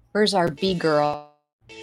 Where's our B girl?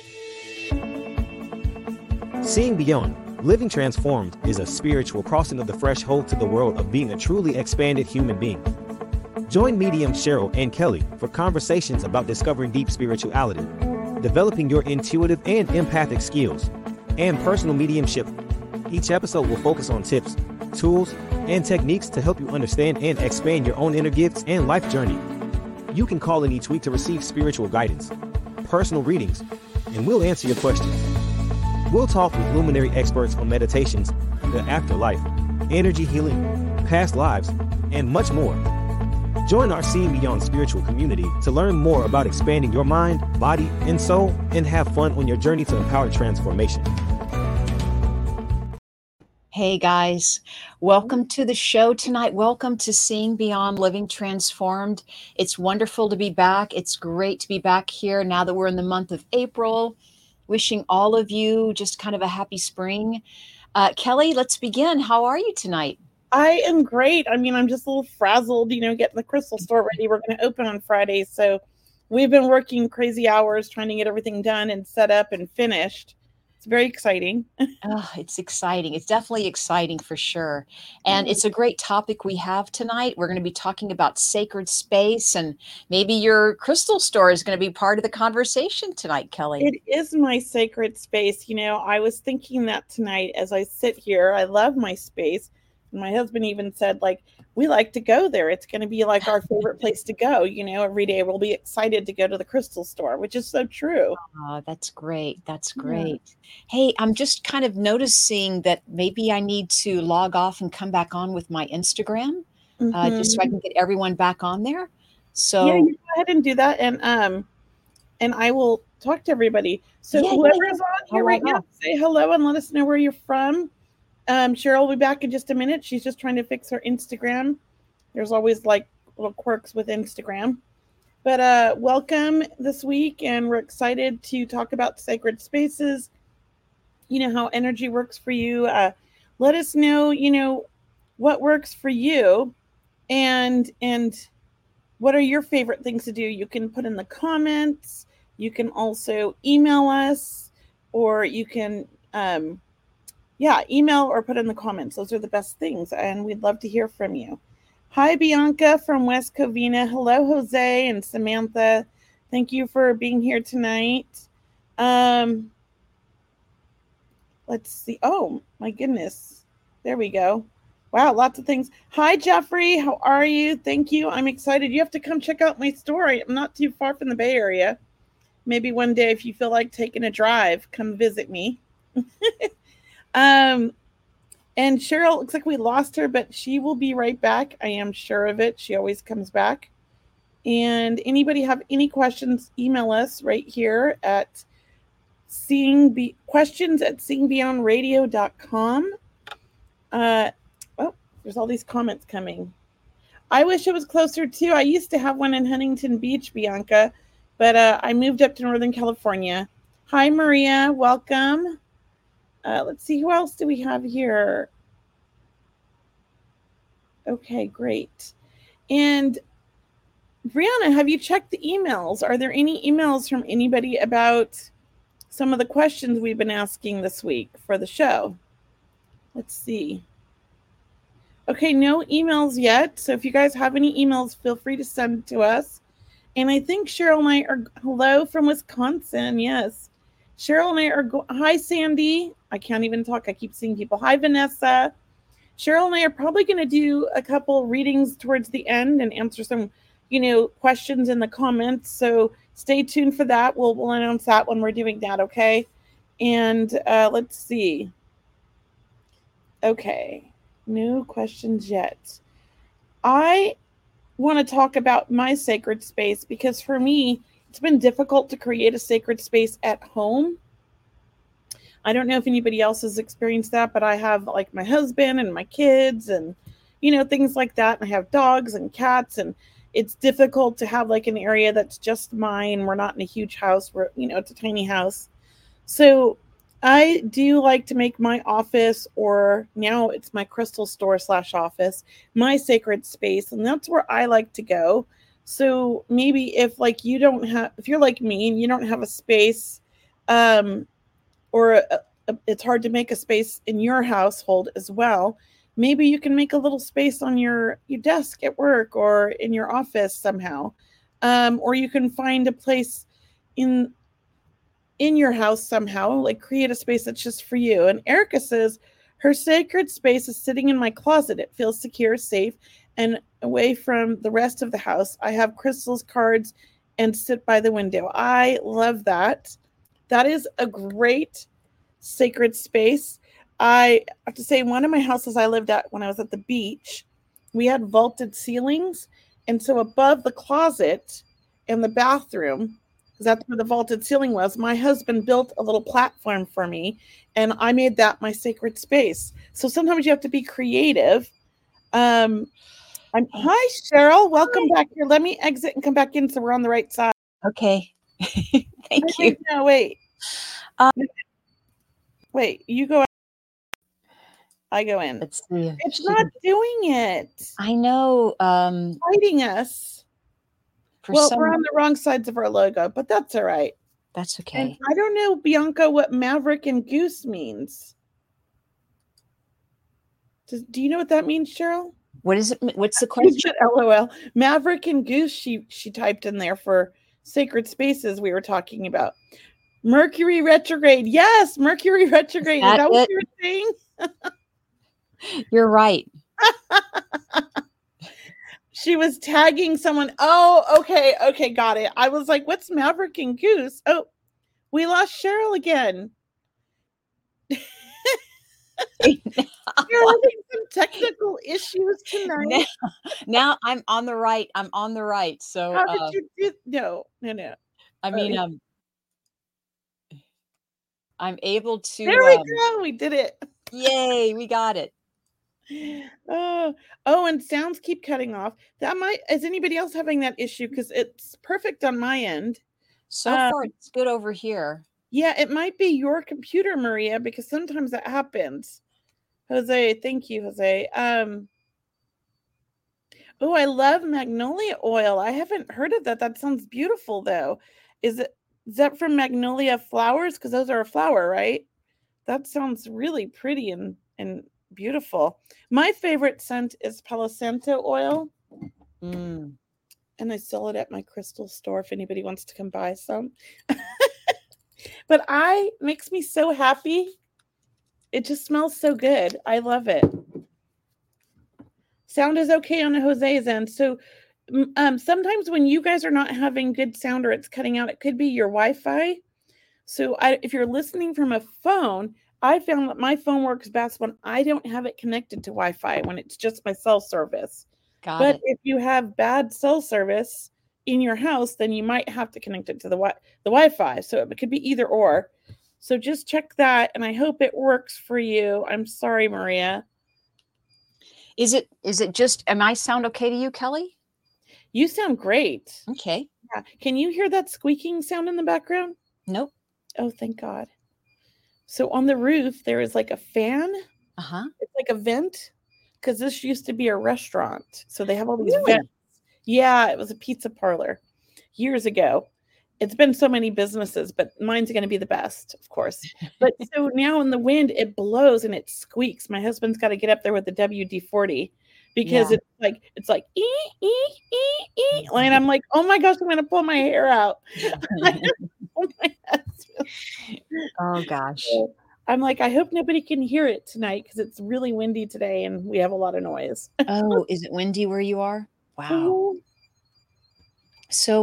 Seeing Beyond, Living Transformed is a spiritual crossing of the threshold to the world of being a truly expanded human being. Join medium Cheryl and Kelly for conversations about discovering deep spirituality, developing your intuitive and empathic skills, and personal mediumship. Each episode will focus on tips, tools, and techniques to help you understand and expand your own inner gifts and life journey. You can call in each week to receive spiritual guidance, personal readings, and we'll answer your questions. We'll talk with luminary experts on meditations, the afterlife, energy healing, past lives, and much more. Join our Seeing Beyond spiritual community to learn more about expanding your mind, body, and soul, and have fun on your journey to empowered transformation. Hey guys, welcome to the show tonight. Welcome to Seeing Beyond Living Transformed. It's wonderful to be back. It's great to be back here now that we're in the month of April. Wishing all of you just kind of a happy spring. Kelly, let's begin. How are you tonight? I am great. I mean, I'm just a little frazzled, getting the crystal store ready. We're going to open on Friday. So we've been working crazy hours trying to get everything done and set up and finished. It's very exciting. Oh, it's exciting. It's definitely exciting for sure. And it's a great topic we have tonight. We're going to be talking about sacred space, and maybe your crystal store is going to be part of the conversation tonight, Kelly. It is my sacred space. I was thinking that tonight as I sit here. I love my space. And my husband even said, we like to go there. It's going to be like our favorite place to go. Every day we'll be excited to go to the crystal store, which is so true. Oh, that's great. That's great. Yeah. Hey, I'm just kind of noticing that maybe I need to log off and come back on with my Instagram, just so I can get everyone back on there. So yeah, you go ahead and do that. And I will talk to everybody. So whoever's on here right now, say hello and let us know where you're from. Cheryl will be back in just a minute. She's just trying to fix her Instagram. There's always little quirks with Instagram. But welcome this week, and we're excited to talk about sacred spaces, how energy works for you. Let us know, what works for you, and what are your favorite things to do. You can put in the comments. You can also email us, or you can email or put in the comments. Those are the best things, and we'd love to hear from you. Hi, Bianca from West Covina. Hello, Jose and Samantha. Thank you for being here tonight. Let's see. Oh, my goodness. There we go. Wow, lots of things. Hi, Jeffrey. How are you? Thank you. I'm excited. You have to come check out my store. I'm not too far from the Bay Area. Maybe one day, if you feel like taking a drive, come visit me. And Cheryl, looks like we lost her, but she will be right back. I am sure of it. She always comes back. And anybody have any questions, email us right here at questions@seeingbeyondradio.com. There's all these comments coming. I wish it was closer too. I used to have one in Huntington Beach, Bianca, but I moved up to Northern California. Hi, Maria. Welcome. Let's see, who else do we have here? Okay, great. And Brianna, have you checked the emails? Are there any emails from anybody about some of the questions we've been asking this week for the show? Let's see. Okay, no emails yet. So if you guys have any emails, feel free to send it to us. And I think Cheryl and I are, hello from Wisconsin. Yes. Cheryl and I are, hi, Sandy. I can't even talk. I keep seeing people. Hi, Vanessa. Cheryl and I are probably going to do a couple readings towards the end and answer some, questions in the comments. So stay tuned for that. We'll announce that when we're doing that, okay? And let's see. Okay. No questions yet. I want to talk about my sacred space because for me, it's been difficult to create a sacred space at home. I don't know if anybody else has experienced that, but I have my husband and my kids and, things like that. And I have dogs and cats, and it's difficult to have an area that's just mine. We're not in a huge house. We're, it's a tiny house. So I do like to make my office, or now it's my crystal store / office, my sacred space. And that's where I like to go. So maybe if like you don't have, if you're like me and you don't have a space, or it's hard to make a space in your household as well, maybe you can make a little space on your desk at work or in your office somehow, or you can find a place in your house somehow, like create a space that's just for you. And Erica says her sacred space is sitting in my closet. It feels secure, safe, and away from the rest of the house. I have crystals, cards, and sit by the window. I love that. That is a great sacred space. I have to say, one of my houses I lived at when I was at the beach, we had vaulted ceilings. And so above the closet and the bathroom, because that's where the vaulted ceiling was, my husband built a little platform for me, and I made that my sacred space. So sometimes you have to be creative. Hi, Cheryl. Welcome back here. Let me exit and come back in so we're on the right side. Okay. Thank you. No, wait. Wait, you go out. I go in. Let's see. It's not doing it. I know. Fighting us. Well, we're on the wrong sides of our logo, but that's all right. That's okay. And I don't know, Bianca, what Maverick and Goose means. Do you know what that means, Cheryl? What is it? What's the question? LOL. Maverick and Goose, she typed in there for sacred spaces we were talking about. Mercury retrograde. Yes, Mercury retrograde. Is that what you were saying? You're right. She was tagging someone. Oh, okay. Okay, got it. I was like, what's Maverick and Goose? Oh, we lost Cheryl again. You're having some technical issues tonight. Now I'm on the right. I'm on the right. So how did you do? No. I mean, I'm able to. There we go. We did it. Yay, we got it. Oh, and sounds keep cutting off. Is anybody else having that issue? Because it's perfect on my end. So far, it's good over here. Yeah, it might be your computer, Maria, because sometimes that happens. Jose, thank you, Jose. Oh, I love magnolia oil. I haven't heard of that. That sounds beautiful, though. Is that from magnolia flowers? Because those are a flower, right? That sounds really pretty and beautiful. My favorite scent is Palo Santo oil. And I sell it at my crystal store if anybody wants to come buy some. But makes me so happy. It just smells so good. I love it. Sound is okay on Jose's end. So sometimes when you guys are not having good sound or it's cutting out, it could be your Wi-Fi. So if you're listening from a phone, I found that my phone works best when I don't have it connected to Wi-Fi, when it's just my cell service. But if you have bad cell service in your house, then you might have to connect it to the Wi-Fi. So it could be either or. So just check that, and I hope it works for you. I'm sorry, Maria. Is it just, am I sound okay to you, Kelly? You sound great. Okay. Yeah. Can you hear that squeaking sound in the background? Nope. Oh, thank God. So on the roof, there is like a fan. It's like a vent, because this used to be a restaurant. So they have all these vents. Yeah, it was a pizza parlor years ago. It's been so many businesses, but mine's going to be the best, of course. But so now in the wind, it blows and it squeaks. My husband's got to get up there with the WD-40 because it's like and I'm like, oh my gosh, I'm going to pull my hair out. Oh gosh. I'm like, I hope nobody can hear it tonight because it's really windy today and we have a lot of noise. Oh, is it windy where you are? Wow. So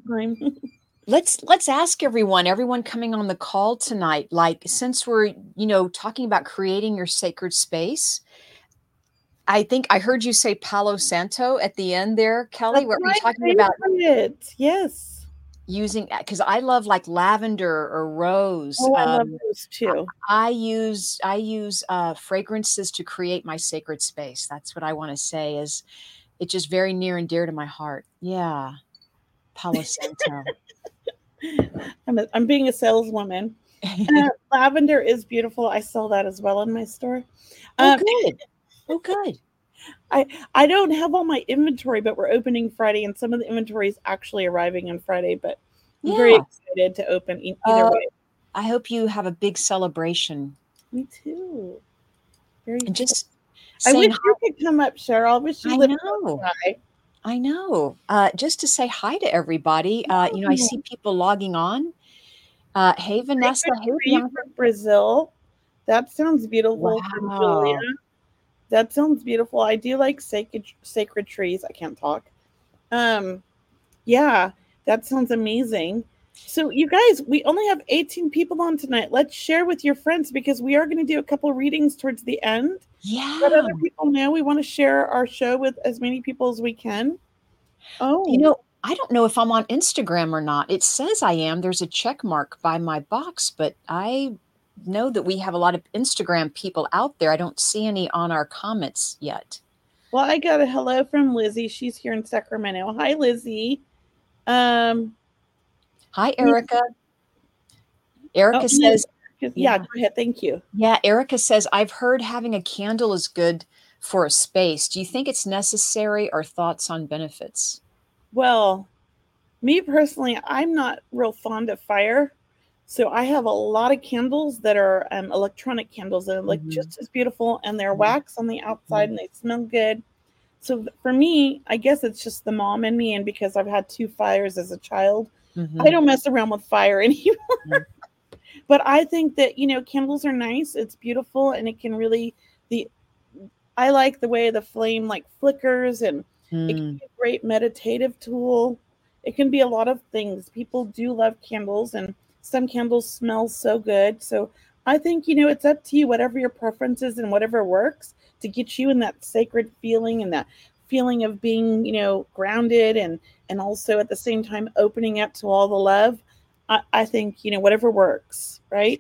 let's ask everyone coming on the call tonight, like, since we're, talking about creating your sacred space, I think I heard you say Palo Santo at the end there, Kelly. What were you talking about? Yes. Using, because I love like lavender or rose. Oh, I love those too. I use fragrances to create my sacred space. That's what I want to say. Is it's just very near and dear to my heart. Yeah, Palo Santo. I'm being a saleswoman. Lavender is beautiful. I sell that as well in my store. Oh, good. Oh, good. I don't have all my inventory, but we're opening Friday, and some of the inventory is actually arriving on Friday. But I'm very Yeah. excited to open either way. I hope you have a big celebration. Me too. Very And cool. just I wish saying you could come up, Cheryl. I wish you I lived know. close by. I know. Just to say hi to everybody. I see people logging on. Hey, Vanessa. Sacred Hey, tree Bianca. from Brazil. That sounds beautiful from Julia. Wow. That sounds beautiful. I do like sacred trees. I can't talk. Yeah, that sounds amazing. So you guys, we only have 18 people on tonight. Let's share with your friends because we are going to do a couple readings towards the end. Let Yeah. other people know. We want to share our show with as many people as we can. Oh, I don't know if I'm on Instagram or not. It says I am. There's a check mark by my box, but I know that we have a lot of Instagram people out there. I don't see any on our comments yet. well, I got a hello from Lizzie. She's here in Sacramento. Hi, Lizzie. Um, Hi, Erica. Erica oh, says, yeah, go ahead. Thank you. yeah, Erica says, I've heard having a candle is good for a space. Do you think it's necessary or thoughts on benefits? Well, me personally, I'm not real fond of fire. So I have a lot of candles that are electronic candles that look just as beautiful, and they're wax on the outside and they smell good. So for me, I guess it's just the mom in me, and because I've had 2 fires as a child, I don't mess around with fire anymore. But I think that, candles are nice. It's beautiful, and it can really I like the way the flame like flickers, and it can be a great meditative tool. It can be a lot of things. People do love candles, and some candles smell so good. So I think, it's up to you, whatever your preference is and whatever works to get you in that sacred feeling and that feeling of being, grounded and also at the same time opening up to all the love. I think, whatever works, right?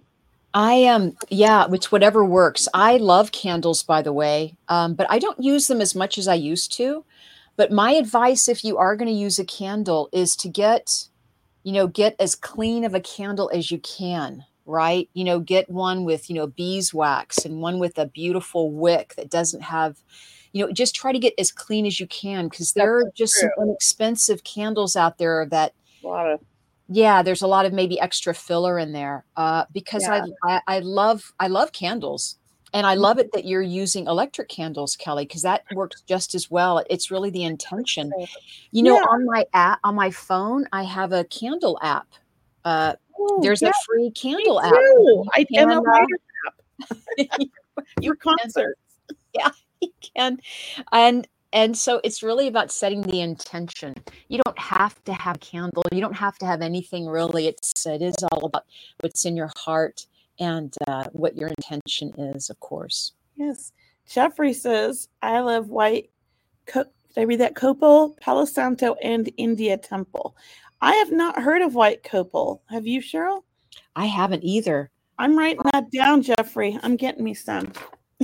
Yeah, it's whatever works. I love candles, by the way, but I don't use them as much as I used to. But my advice, if you are going to use a candle, is to get as clean of a candle as you can, right? Get one with, beeswax and one with a beautiful wick that doesn't have, just try to get as clean as you can because there are just some inexpensive candles out there that, A lot of yeah, there's a lot of maybe extra filler in there because Yeah. I love candles. And I love it that you're using electric candles, Kelly, because that works just as well. It's really the intention. Yeah. On my phone, I have a candle app. Oh, There's yeah, a free me candle app. too. can, And a lighter app you for concerts. Yeah, you can. And so it's really about setting the intention. You don't have to have a candle. You don't have to have anything really. It is all about what's in your heart and what your intention is, of course. Yes. Jeffrey says, I love white. Did I read that? Copal, Palo Santo, and India Temple. I have not heard of white copal. Have you, Cheryl? I haven't either. I'm writing that down, Jeffrey. I'm getting me some.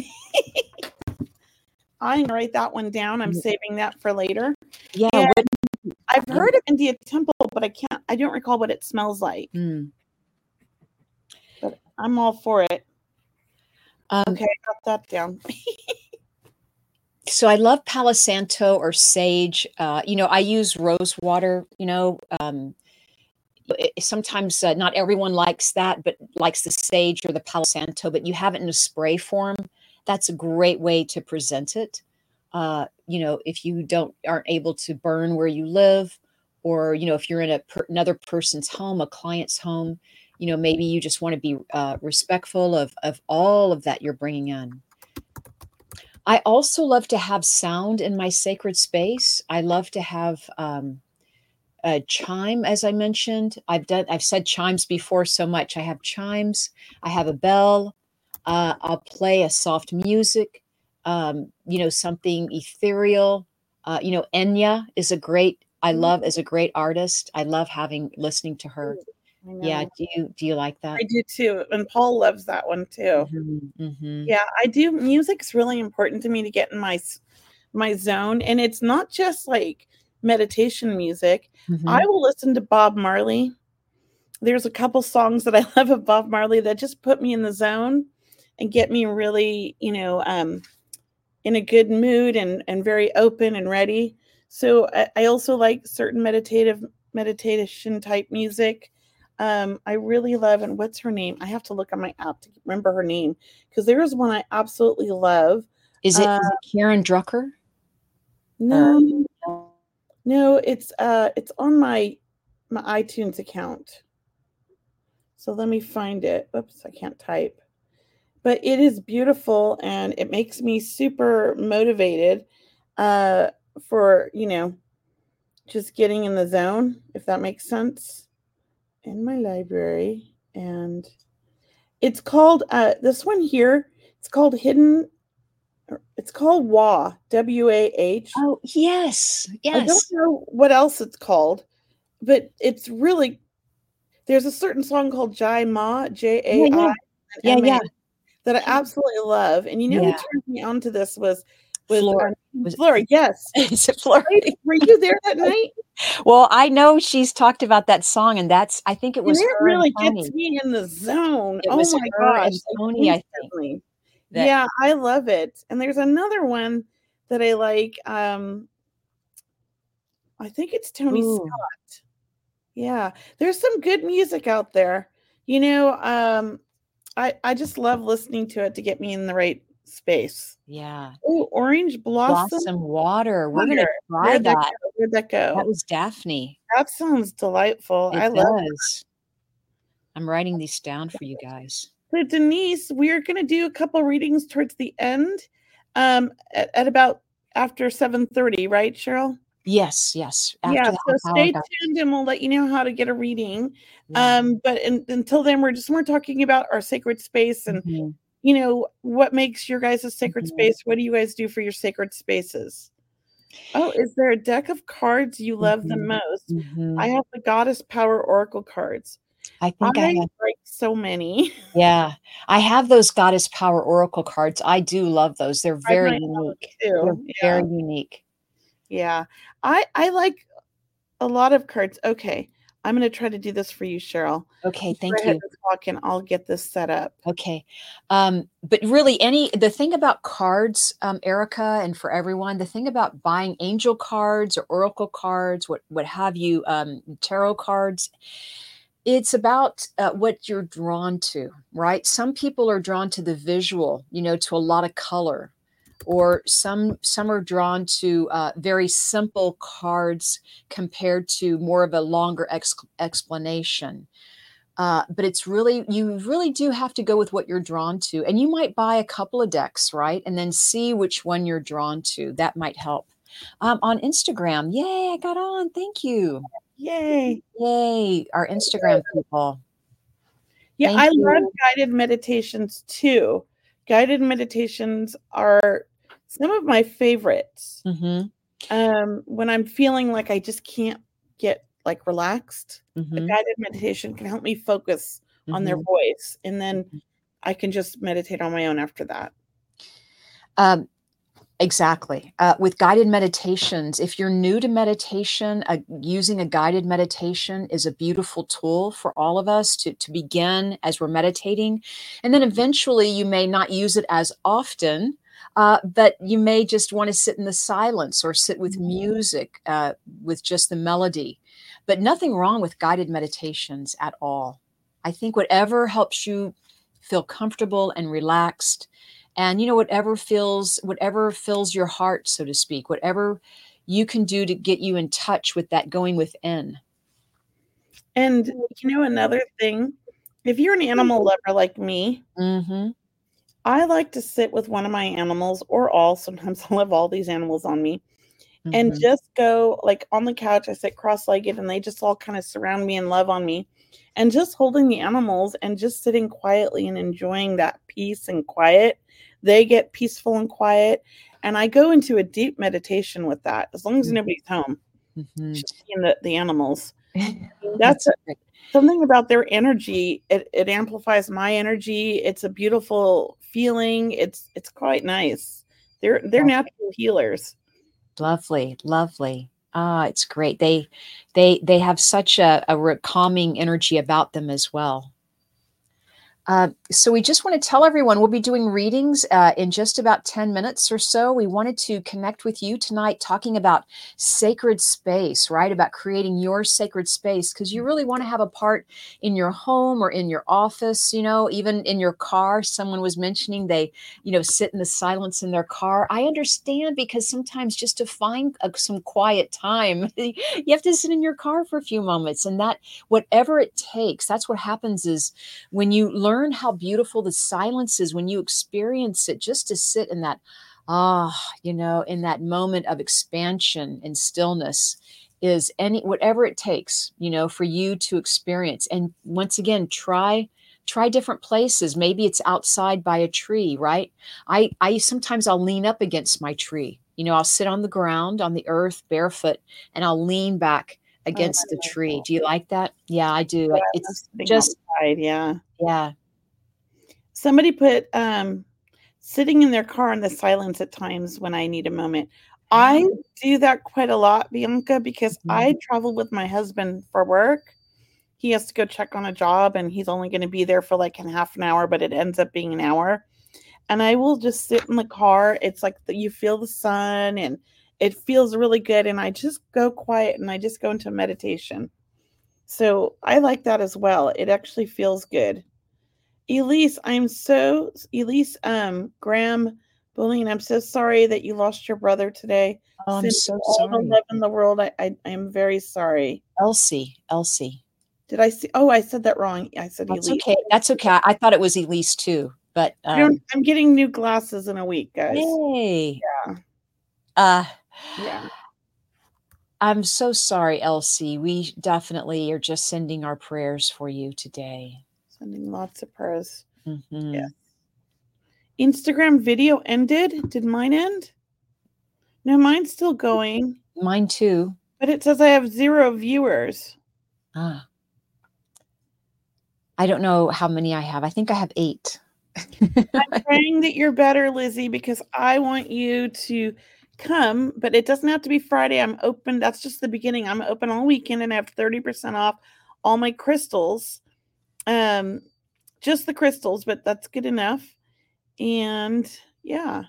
I can write that one down. I'm saving that for later. Yeah. I've heard of India Temple, but I don't recall what it smells like. But I'm all for it. Okay, I got that down. So I love Palo Santo or sage. I use rose water, sometimes not everyone likes that, but likes the sage or the Palo Santo, but you have it in a spray form. That's a great way to present it. If you aren't able to burn where you live, or, if you're in another person's home, a client's home, maybe you just want to be respectful of all of that you're bringing in. I also love to have sound in my sacred space. I love to have a chime, as I mentioned. I've said chimes before so much. I have chimes. I have a bell. I'll play a soft music. Something ethereal. Enya is a great artist. I love listening to her. Yeah. Do you like that? I do too. And Paul loves that one too. Yeah, I do. Music's really important to me to get in my zone. And it's not just like meditation music. I will listen to Bob Marley. There's a couple songs that I love of Bob Marley that just put me in the zone and get me really, in a good mood and very open and ready. So I also like certain meditation type music. I really love, and what's her name? I have to look on my app to remember her name, because there's one I absolutely love. Is it Karen Drucker? No, no, it's on my iTunes account. So let me find it. Oops, I can't type. But it is beautiful, and it makes me super motivated for, just getting in the zone, if that makes sense. In my library, and it's called this one here. It's called WAH, WAH. Oh, yes. I don't know what else it's called, but it's really, there's a certain song called Jai Ma, Jai. Yeah. That I absolutely love. And who Yeah. turned me onto this was Flora. Flora. Yes. Is it Flora? Were you there that night? Well, I know she's talked about that song, and I think it was And it her really and gets me in the zone. It Oh was my her gosh. and Tony, I think. Yeah, I love it. And there's another one that I like. I think it's Tony Scott. Yeah. There's some good music out there. I just love listening to it to get me in the right space. Yeah. Oh, Orange Blossom Water. We're going to try that. Where'd that go? That was Daphne. That sounds delightful. I love it. I'm writing these down for you guys. So Denise, we're going to do a couple readings towards the end, at about after 7:30, right, Cheryl? Yes. So stay tuned, and we'll let you know how to get a reading. Yeah. But until then, we're talking about our sacred space, and what makes your guys' sacred space. What do you guys do for your sacred spaces? Oh, is there a deck of cards you love the most? I have the Goddess Power Oracle cards. I think I have like so many. Yeah, I have those Goddess Power Oracle cards. I do love those. They're very unique. They're very unique. Yeah, I like a lot of cards. Okay, I'm going to try to do this for you, Cheryl. Okay, thank you. And I'll get this set up. Okay, but really, the thing about cards, Erica, and for everyone, the thing about buying angel cards or oracle cards, what have you, tarot cards. It's about what you're drawn to, right? Some people are drawn to the visual, to a lot of color, or some are drawn to very simple cards compared to more of a longer explanation. But you really do have to go with what you're drawn to, and you might buy a couple of decks, right? And then see which one you're drawn to. That might help. On Instagram, yay! I got on. Thank you. Yay. Our Instagram people. Yeah, I love guided meditations too. Guided meditations are some of my favorites. When I'm feeling like I just can't get relaxed, a guided meditation can help me focus on their voice, and then I can just meditate on my own after that. Exactly. With guided meditations, if you're new to meditation, using a guided meditation is a beautiful tool for all of us to begin as we're meditating. And then eventually you may not use it as often, but you may just want to sit in the silence or sit with music, with just the melody. But nothing wrong with guided meditations at all. I think whatever helps you feel comfortable and relaxed, and whatever fills your heart, so to speak, whatever you can do to get you in touch with that going within. And another thing, if you're an animal lover like me, I like to sit with one of my animals, or all. Sometimes I'll have all these animals on me, and just go on the couch. I sit cross-legged, and they just all kind of surround me and love on me, and just holding the animals and just sitting quietly and enjoying that peace and quiet. They get peaceful and quiet, and I go into a deep meditation with that, as long as nobody's home. Just seeing the animals. That's something about their energy. It amplifies my energy. It's a beautiful feeling. It's quite nice. They're natural healers. Lovely. It's great. They have such a calming energy about them as well. So we just want to tell everyone we'll be doing readings in just about 10 minutes or so. We wanted to connect with you tonight talking about sacred space, right? About creating your sacred space, because you really want to have a part in your home or in your office, even in your car. Someone was mentioning they, sit in the silence in their car. I understand, because sometimes just to find some quiet time, you have to sit in your car for a few moments, and that whatever it takes, that's what happens is when you learn how beautiful the silence is, when you experience it, just to sit in that, in that moment of expansion and stillness is whatever it takes, for you to experience. And once again, try different places. Maybe it's outside by a tree, right? I sometimes I'll lean up against my tree. I'll sit on the ground, on the earth, barefoot, and I'll lean back against the tree. Do you like that? Yeah, I do. Yeah, It's just outside, yeah. Yeah. Somebody put sitting in their car in the silence at times when I need a moment. I do that quite a lot, Bianca, because I travel with my husband for work. He has to go check on a job, and he's only going to be there for like a half an hour, but it ends up being an hour. And I will just sit in the car. It's like you feel the sun, and it feels really good. And I just go quiet, and I just go into meditation. So I like that as well. It actually feels good. Elise, Graham Bullion, I'm so sorry that you lost your brother today. Oh, I'm so all sorry. the love in the world. I am very sorry. Elsie. Did I see? Oh, I said that wrong. I said That's Elise. okay. That's okay. I thought it was Elise too, but I'm getting new glasses in a week, guys. Yay. Yeah. I'm so sorry, Elsie. We definitely are just sending our prayers for you today. Sending lots of prayers. Mm-hmm. Yeah. Instagram video ended. Did mine end? No, mine's still going. Mine too. But it says I have 0 viewers. I don't know how many I have. I think I have 8. I'm praying that you're better, Lizzie, because I want you to come, but it doesn't have to be Friday. I'm open. That's just the beginning. I'm open all weekend, and I have 30% off all my crystals. Just the crystals, but that's good enough. And yeah.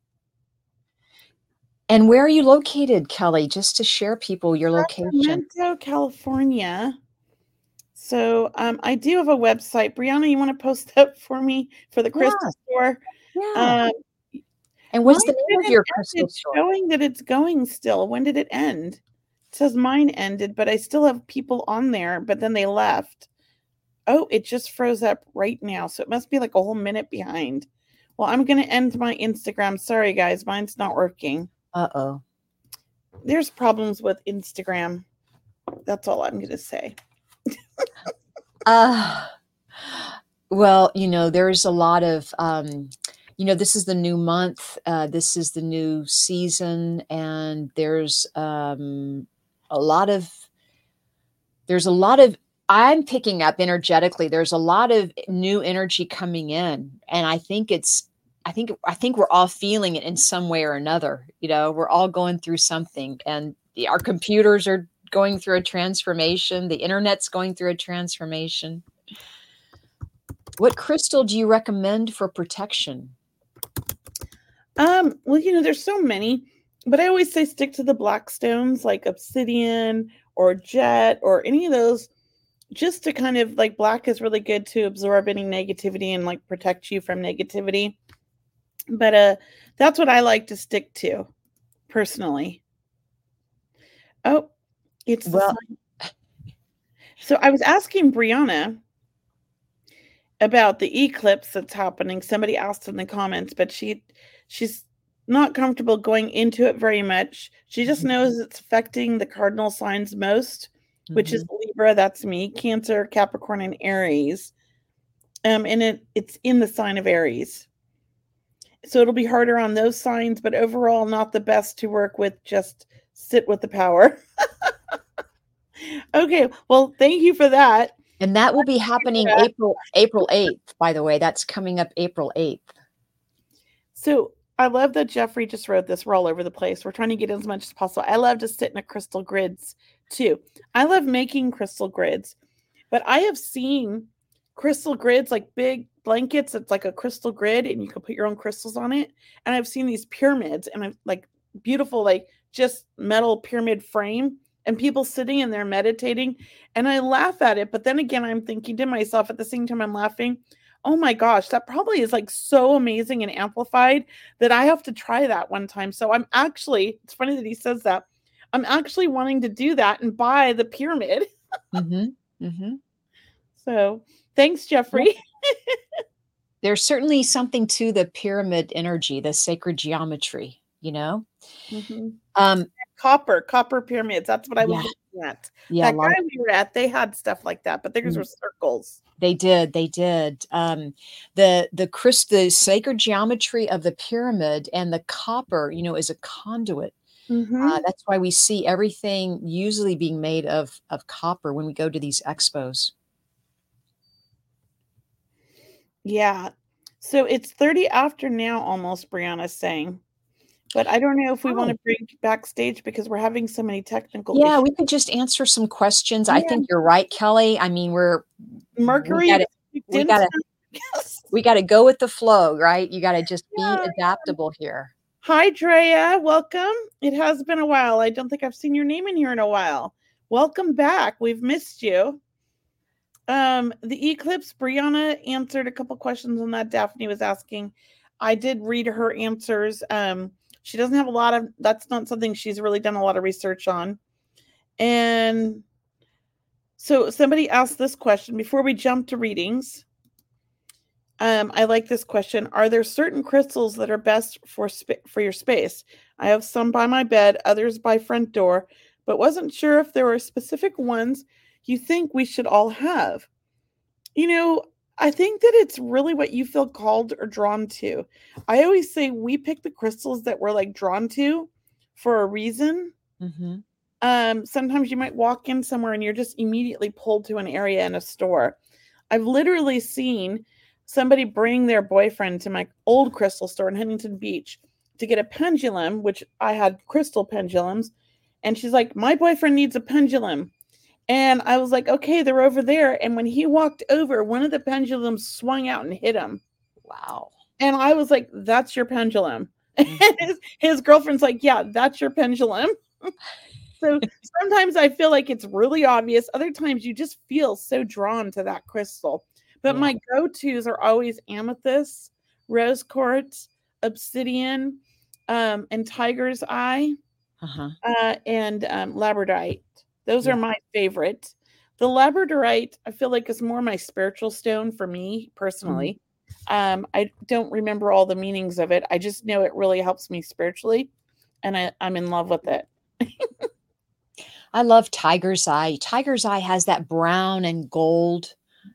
And where are you located, Kelly? Just to share people your location. Sacramento, California. So I do have a website. Brianna, you want to post that for me for the crystal store? Yeah. And what's the name of your crystal store? It's showing that it's going still. When did it end? It says mine ended, but I still have people on there, but then they left. Oh, it just froze up right now. So it must be like a whole minute behind. Well, I'm going to end my Instagram. Sorry, guys. Mine's not working. Uh-oh. There's problems with Instagram. That's all I'm going to say. Well, there's a lot of, this is the new month. This is the new season. And there's a lot of, I'm picking up energetically. There's a lot of new energy coming in. And I think we're all feeling it in some way or another. We're all going through something, and our computers are going through a transformation. The internet's going through a transformation. What crystal do you recommend for protection? Well, there's so many, but I always say stick to the black stones like obsidian or jet or any of those, just to kind of like, black is really good to absorb any negativity and like protect you from negativity. But that's what I like to stick to personally. Oh, it's so I was asking Brianna about the eclipse that's happening. Somebody asked in the comments, but she's not comfortable going into it very much. She just knows it's affecting the cardinal signs most, which is Libra, that's me, Cancer, Capricorn, and Aries. And it's in the sign of Aries. So it'll be harder on those signs, but overall not the best to work with. Just sit with the power. Okay, well, thank you for that. And that will be happening April 8th, by the way. That's coming up April 8th. So I love that Jeffrey just wrote this. We're all over the place. We're trying to get as much as possible. I love to sit in a crystal grids too. I love making crystal grids, but I have seen crystal grids, like big blankets. It's like a crystal grid and you can put your own crystals on it. And I've seen these pyramids and I'm like beautiful, like just metal pyramid frame and people sitting in there meditating. And I laugh at it. But then again, I'm thinking to myself at the same time I'm laughing, oh my gosh, that probably is like so amazing and amplified that I have to try that one time. So I'm actually, it's funny that he says that. I'm actually wanting to do that and buy the pyramid. So thanks, Jeffrey. There's certainly something to the pyramid energy, the sacred geometry, you know? Copper pyramids. That's what I was looking at. Yeah, that guy we were at, they had stuff like that, but theirs were circles. They did. The sacred geometry of the pyramid and the copper, you know, is a conduit. That's why we see everything usually being made of copper when we go to these expos. Yeah. So it's 30 after now almost, Brianna's saying. But I don't know if we want to bring backstage because we're having so many technical issues. We could just answer some questions. I think you're right, Kelly. I mean, Mercury. We got to go with the flow, right? You got to just be adaptable here. Hi, Drea. Welcome. It has been a while. I don't think I've seen your name in here in a while. Welcome back. We've missed you. The eclipse, Brianna answered a couple questions on that Daphne was asking. I did read her answers. She doesn't have that's not something she's really done a lot of research on. And so somebody asked this question before we jump to readings. I like this question. Are there certain crystals that are best for your space? I have some by my bed, others by front door, but wasn't sure if there were specific ones you think we should all have. You know, I think that it's really what you feel called or drawn to. I always say we pick the crystals that we're like drawn to for a reason. Sometimes you might walk in somewhere and you're just immediately pulled to an area in a store. I've literally seen somebody bring their boyfriend to my old crystal store in Huntington Beach to get a pendulum, which I had crystal pendulums. And she's like, my boyfriend needs a pendulum. And I was like, okay, they're over there. And when he walked over, one of the pendulums swung out and hit him. Wow. And I was like, that's your pendulum. And his girlfriend's like, yeah, that's your pendulum. So sometimes I feel like it's really obvious. Other times you just feel so drawn to that crystal. But my go-tos are always amethyst, rose quartz, obsidian, and tiger's eye, and labradorite. Those are my favorite. The labradorite, I feel like, is more my spiritual stone for me personally. I don't remember all the meanings of it. I just know it really helps me spiritually, and I'm in love with it. I love tiger's eye. Tiger's eye has that brown and gold,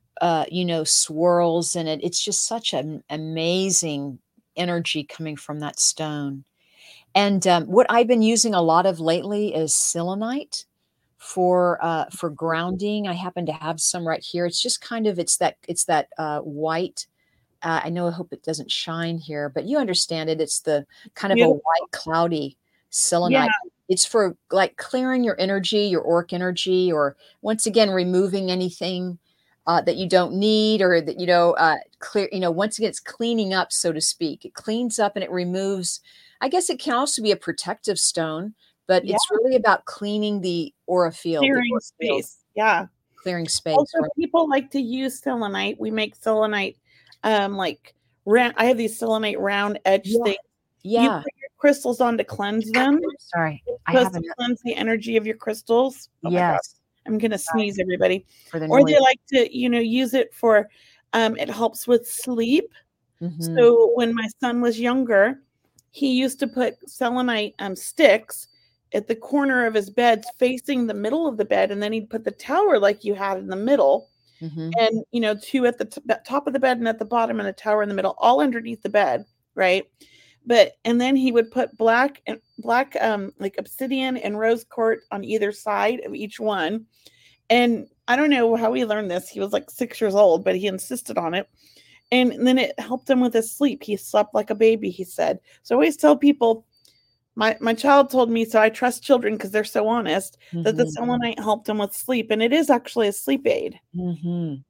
swirls in it. It's just such an amazing energy coming from that stone. And what I've been using a lot of lately is selenite for grounding. I happen to have some right here. It's just kind of, it's that white. I hope it doesn't shine here, but you understand it. It's the kind of a white cloudy selenite. Yeah. It's for like clearing your energy, your auric energy, or once again, removing anything that you don't need, or that, clear, once again, it's cleaning up, so to speak. It cleans up and it removes. I guess it can also be a protective stone, but it's really about cleaning the aura field. Clearing space. Yeah. Clearing space. Also, people like to use selenite. We make selenite, I have these selenite round edge things. Yeah. You put your crystals on to cleanse them. Sorry. I haven't cleanse the energy of your crystals. Oh yes. I'm going to sneeze, everybody. Or they like to, use it for, it helps with sleep. So when my son was younger, he used to put selenite sticks at the corner of his bed facing the middle of the bed. And then he'd put the tower like you had in the middle. And, two at the top of the bed and at the bottom, and a tower in the middle, all underneath the bed. Right. And then he would put black like obsidian and rose quartz on either side of each one. And I don't know how he learned this. He was like 6 years old, but he insisted on it. And then it helped him with his sleep. He slept like a baby, he said. So I always tell people, my child told me, so I trust children because they're so honest, that the selenite helped him with sleep. And it is actually a sleep aid.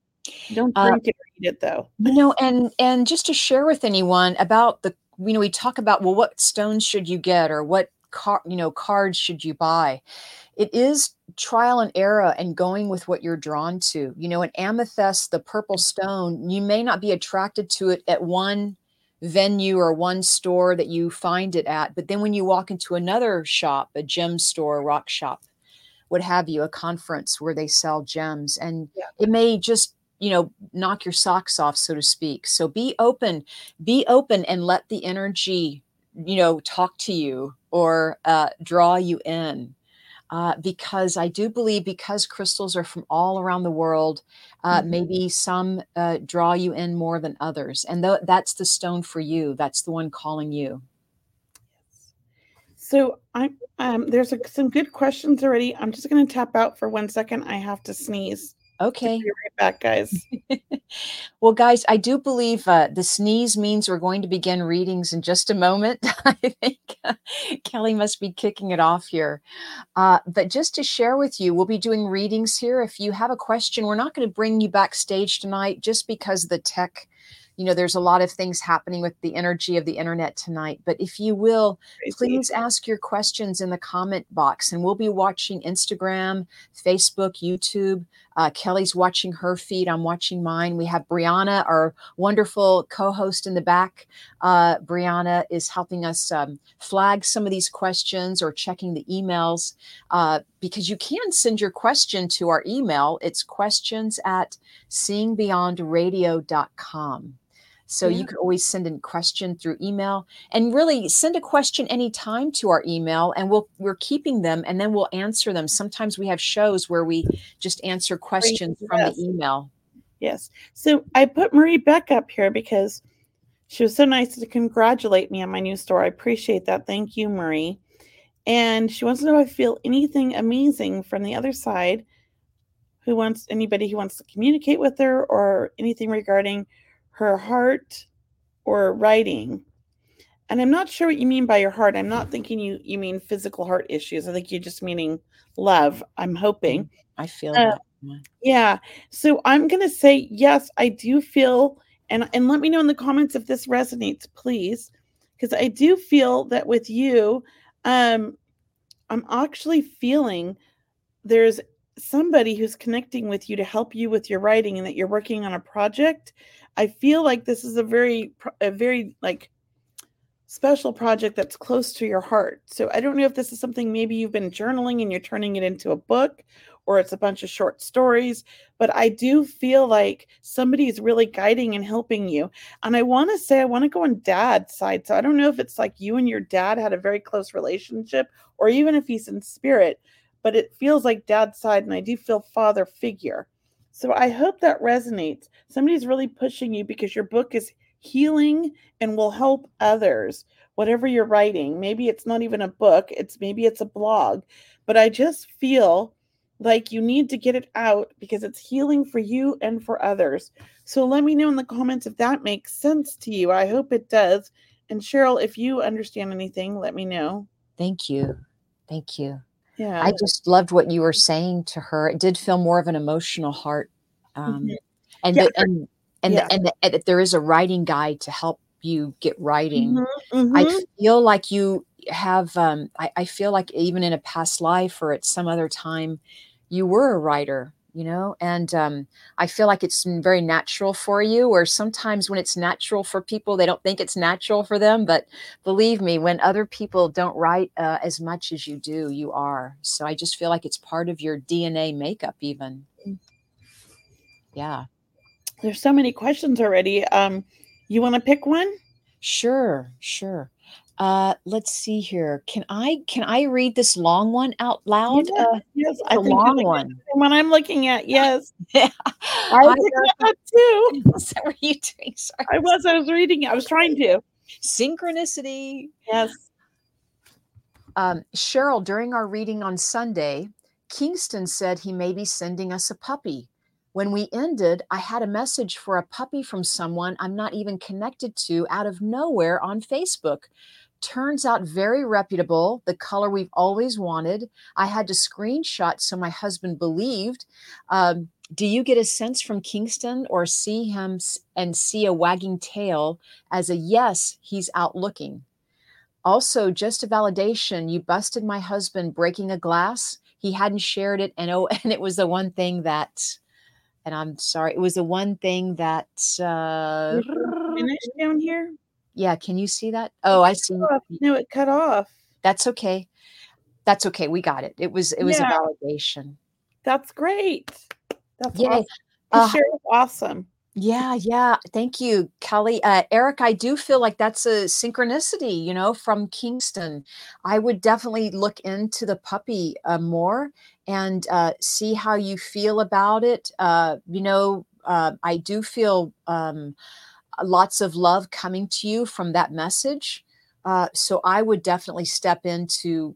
Don't drink it or eat it, though. And just to share with anyone about we talk about, well, what stones should you get, or what cards should you buy? It is trial and error and going with what you're drawn to. An amethyst, the purple stone, you may not be attracted to it at one venue or one store that you find it at, but then when you walk into another shop, a gem store, rock shop, what have you, a conference where they sell gems, and it may just knock your socks off, so to speak. So be open and let the energy talk to you, or draw you in. Because I do believe, because crystals are from all around the world, maybe some draw you in more than others. And that's the stone for you. That's the one calling you. So there's some good questions already. I'm just going to tap out for 1 second. I have to sneeze. Okay. Be right back, guys. Well, guys, I do believe the sneeze means we're going to begin readings in just a moment. I think Kelly must be kicking it off here. But just to share with you, we'll be doing readings here. If you have a question, we're not going to bring you backstage tonight just because the tech, there's a lot of things happening with the energy of the internet tonight. But if you will, please ask your questions in the comment box, and we'll be watching Instagram, Facebook, YouTube. Kelly's watching her feed. I'm watching mine. We have Brianna, our wonderful co-host, in the back. Brianna is helping us flag some of these questions, or checking the emails, because you can send your question to our email. It's questions@seeingbeyondradio.com. So you can always send a question through email, and really send a question anytime to our email, and we're keeping them, and then we'll answer them. Sometimes we have shows where we just answer questions from the email. Yes. So I put Marie Beck up here because she was so nice to congratulate me on my new store. I appreciate that. Thank you, Marie. And she wants to know if I feel anything amazing from the other side. Anybody who wants to communicate with her, or anything regarding her heart or writing. And I'm not sure what you mean by your heart. I'm not thinking you mean physical heart issues. I think you're just meaning love, I'm hoping. I feel that. Yeah. So I'm going to say, yes, I do feel, and let me know in the comments if this resonates, please. Because I do feel that with you, I'm actually feeling there's somebody who's connecting with you to help you with your writing, and that you're working on a project. I feel like this is a very like special project that's close to your heart. So I don't know if this is something maybe you've been journaling and you're turning it into a book, or it's a bunch of short stories, but I do feel like somebody's really guiding and helping you. And I want to go on Dad's side. So I don't know if it's like you and your dad had a very close relationship, or even if he's in spirit, but it feels like Dad's side, and I do feel father figure. So I hope that resonates. Somebody's really pushing you because your book is healing and will help others. Whatever you're writing, maybe it's not even a book, maybe it's a blog, but I just feel like you need to get it out because it's healing for you and for others. So let me know in the comments if that makes sense to you. I hope it does. And Cheryl, if you understand anything, let me know. Thank you. Thank you. Yeah. I just loved what you were saying to her. It did feel more of an emotional heart. And there is a writing guide to help you get writing. I feel like you have, I feel like even in a past life or at some other time, you were a writer, and I feel like it's very natural for you, or sometimes when it's natural for people, they don't think it's natural for them. But believe me, when other people don't write as much as you do, you are. So I just feel like it's part of your DNA makeup even. Yeah. There's so many questions already. You want to pick one? Sure. Let's see here. Can I read this long one out loud? Yes, I think long one. When I'm looking at, yes. Yeah. I picked it up too. So what are you doing? Sorry. I was reading it. I was trying to. Synchronicity. Yes. Cheryl, during our reading on Sunday, Kingston said he may be sending us a puppy. When we ended, I had a message for a puppy from someone I'm not even connected to out of nowhere on Facebook. Turns out very reputable, the color we've always wanted. I had to screenshot so my husband believed. Do you get a sense from Kingston or see him and see a wagging tail as a yes, he's out looking? Also, just a validation, you busted my husband breaking a glass. He hadn't shared it. And oh, and it was the one thing that, and I'm sorry, it was the one thing that, Did it finish down here? yeah, can you see that? Oh, I see. No, it cut off. That's okay. That's okay. We got it. It was a Yeah. validation. That's great. That's Yay. awesome. Cheryl's awesome. Yeah. Thank you, Kelly. Eric, I do feel like that's a synchronicity, from Kingston. I would definitely look into the puppy more and see how you feel about it. I do feel lots of love coming to you from that message. So I would definitely step into,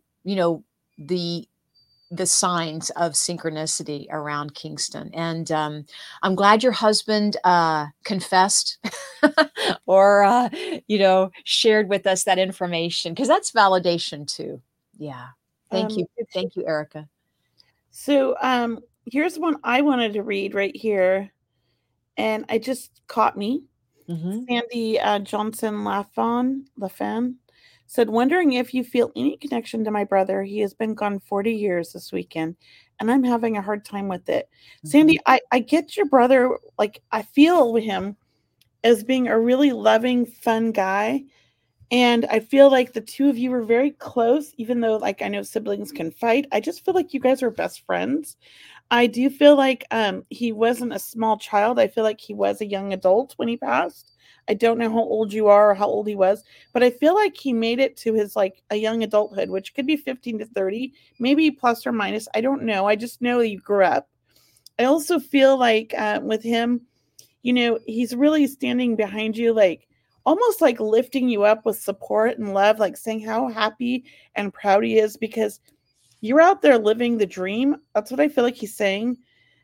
the signs of synchronicity around Kingston. And I'm glad your husband confessed or, shared with us that information, because that's validation too. Yeah. Thank you. Thank you, Erica. So here's one I wanted to read right here. And it just caught me. Mm-hmm. Sandy Johnson Lafan said, wondering if you feel any connection to my brother. He has been gone 40 years this weekend, and I'm having a hard time with it. Mm-hmm. Sandy, I get your brother. Like, I feel him as being a really loving, fun guy. And I feel like the two of you were very close, even though, like, I know siblings can fight. I just feel like you guys are best friends. I do feel like he wasn't a small child. I feel like he was a young adult when he passed. I don't know how old you are or how old he was, but I feel like he made it to his like a young adulthood, which could be 15 to 30, maybe plus or minus. I don't know. I just know he grew up. I also feel like with him, he's really standing behind you, like almost like lifting you up with support and love, like saying how happy and proud he is because you're out there living the dream. That's what I feel like he's saying.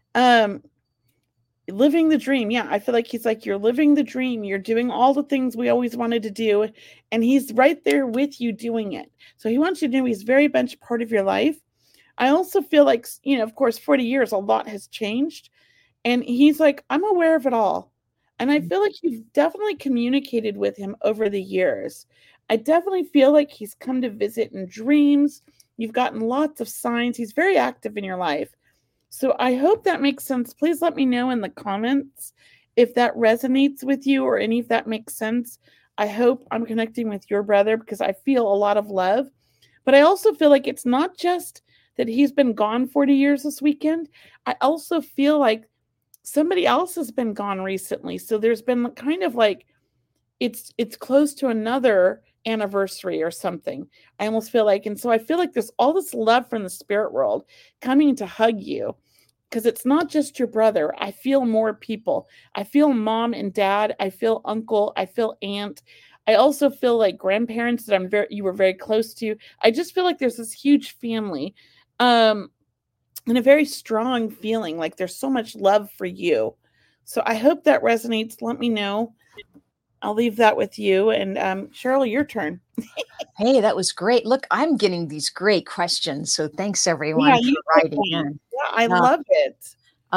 Living the dream. Yeah, I feel like he's like, you're living the dream. You're doing all the things we always wanted to do. And he's right there with you doing it. So he wants you to know he's very much part of your life. I also feel like, of course, 40 years, a lot has changed. And he's like, I'm aware of it all. And I feel like you've definitely communicated with him over the years. I definitely feel like he's come to visit in dreams. You've gotten lots of signs. He's very active in your life. So I hope that makes sense. Please let me know in the comments if that resonates with you or any of that makes sense. I hope I'm connecting with your brother because I feel a lot of love. But I also feel like it's not just that he's been gone 40 years this weekend. I also feel like somebody else has been gone recently. So there's been kind of like it's close to another anniversary or something. I almost feel like, and so I feel like there's all this love from the spirit world coming to hug you because it's not just your brother. I feel more people. I feel mom and dad. I feel uncle. I feel aunt. I also feel like grandparents that you were very close to. I just feel like there's this huge family, and a very strong feeling like there's so much love for you. So I hope that resonates. Let me know. I'll leave that with you. And Cheryl, your turn. Hey, that was great. Look, I'm getting these great questions. So thanks everyone for writing in. Yeah, I love it.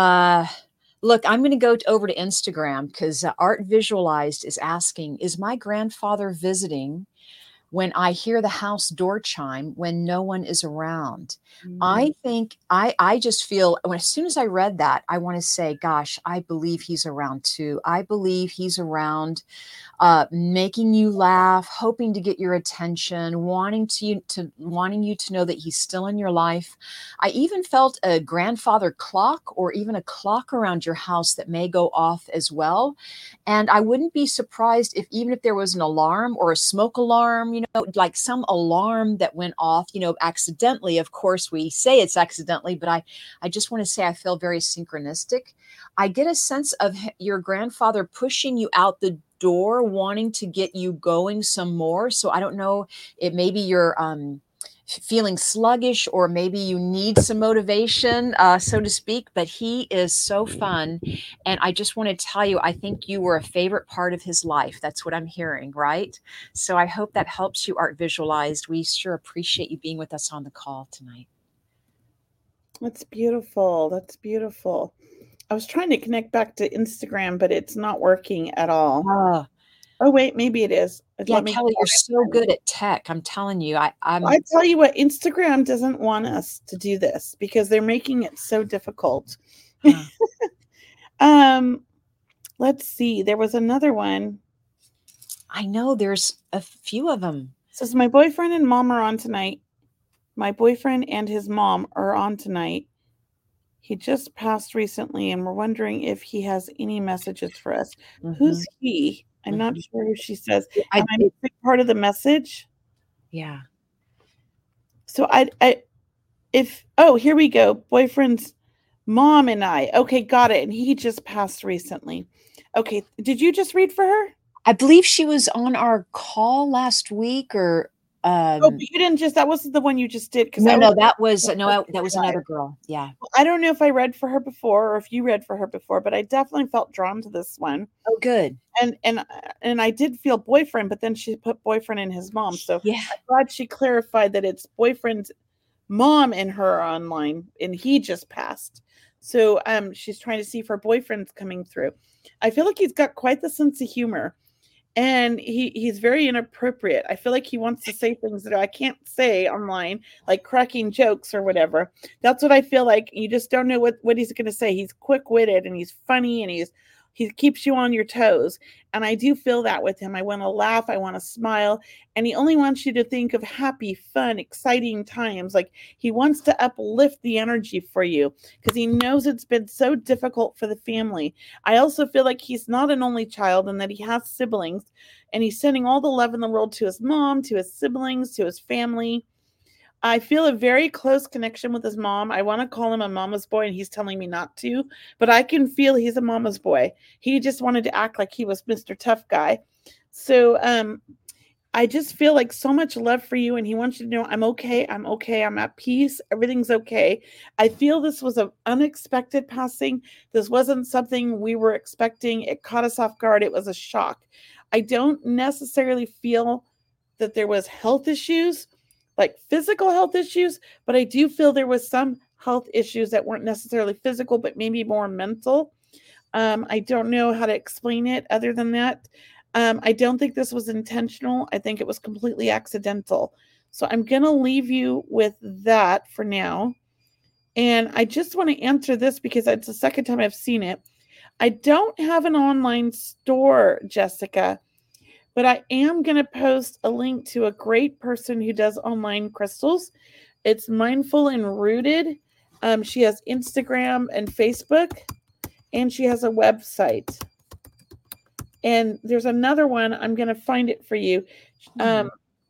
Look, I'm going to go over to Instagram because Art Visualized is asking, is my grandfather visiting when I hear the house door chime when no one is around? Mm-hmm. I think I just feel as soon as I read that, I want to say, gosh, I believe he's around too. I believe he's around making you laugh, hoping to get your attention, wanting you to know that he's still in your life. I even felt a grandfather clock or even a clock around your house that may go off as well. And I wouldn't be surprised even if there was an alarm or a smoke alarm, like some alarm that went off, accidentally. Of course, we say it's accidentally, but I just want to say I feel very synchronistic. I get a sense of your grandfather pushing you out the door, wanting to get you going some more. So I don't know, maybe you're feeling sluggish or maybe you need some motivation, so to speak, but he is so fun. And I just want to tell you, I think you were a favorite part of his life. That's what I'm hearing, right? So I hope that helps you, Art Visualized. We sure appreciate you being with us on the call tonight. That's beautiful. That's beautiful. I was trying to connect back to Instagram, but it's not working at all. Oh, Oh, wait, maybe it is. yeah, Let me Kelly, you're so good at tech. I'm telling you, I tell you what, Instagram doesn't want us to do this because they're making it so difficult. huh. Let's see. There was another one. I know there's a few of them. It says my boyfriend and mom are on tonight. My boyfriend and his mom are on tonight. He just passed recently, and we're wondering if he has any messages for us. Who's he? I'm not sure who she says. Am I missing part of the message? Yeah. So here we go. Boyfriend's mom and I. Okay, got it. And he just passed recently. Okay, did you just read for her? I believe she was on our call last week, or but you didn't just, that wasn't the one you just did. That was another girl. Yeah. I don't know if I read for her before or if you read for her before, but I definitely felt drawn to this one. Oh, good. And I did feel boyfriend, but then she put boyfriend and his mom. So yeah, I'm glad she clarified that it's boyfriend's mom and her online, and he just passed. So she's trying to see if her boyfriend's coming through. I feel like he's got quite the sense of humor. And he's very inappropriate. I feel like he wants to say things that I can't say online, like cracking jokes or whatever. That's what I feel like. You just don't know what he's going to say. He's quick-witted and he's funny and he keeps you on your toes. And I do feel that with him. I want to laugh. I want to smile. And he only wants you to think of happy, fun, exciting times. Like he wants to uplift the energy for you because he knows it's been so difficult for the family. I also feel like he's not an only child and that he has siblings, and he's sending all the love in the world to his mom, to his siblings, to his family. I feel a very close connection with his mom. I want to call him a mama's boy, and he's telling me not to, but I can feel he's a mama's boy. He just wanted to act like he was Mr. Tough Guy. So I just feel like so much love for you, and he wants you to know I'm okay. I'm okay. I'm at peace. Everything's okay. I feel this was an unexpected passing. This wasn't something we were expecting. It caught us off guard. It was a shock. I don't necessarily feel that there was health issues, like physical health issues, but I do feel there was some health issues that weren't necessarily physical, but maybe more mental. I don't know how to explain it other than that. I don't think this was intentional. I think it was completely accidental. So I'm going to leave you with that for now. And I just want to answer this because it's the second time I've seen it. I don't have an online store, Jessica, but I am going to post a link to a great person who does online crystals. It's Mindful and Rooted. She has Instagram and Facebook, and she has a website. And there's another one. I'm going to find it for you. Can